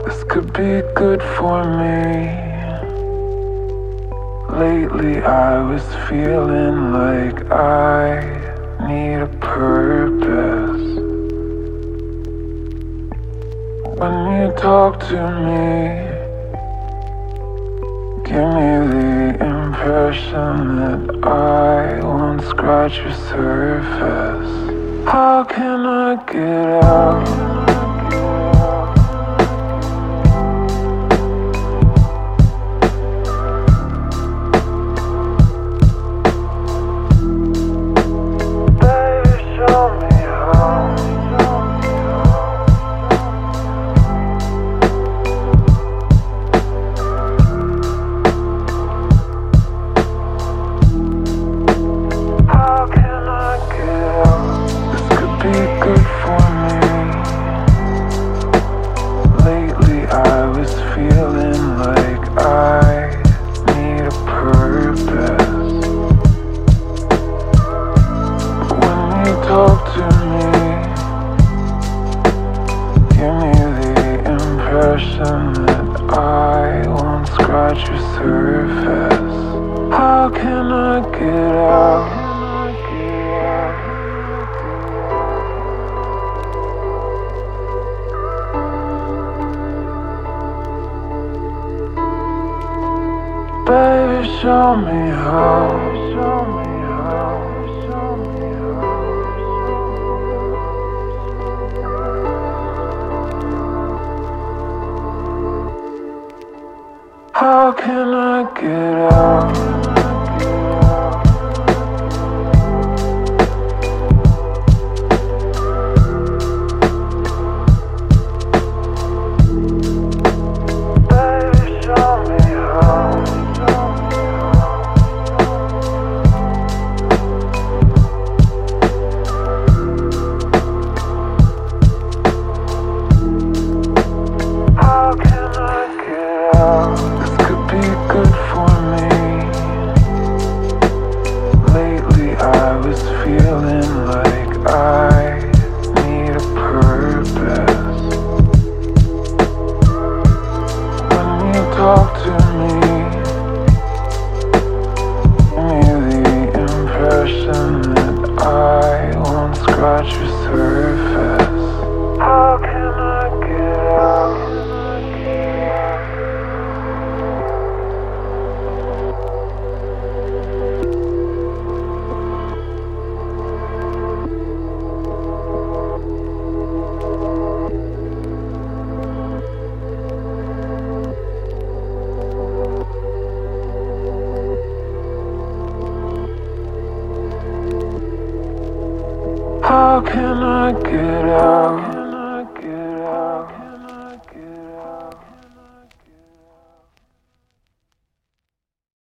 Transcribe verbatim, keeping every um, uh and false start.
This could be good for me. Lately I was feeling like I need a purpose. When you talk to me, give me the impression that I won't scratch your surface. How can I get out? Baby, show me how. Show me how. Show me how. How can I get out? How can I get out?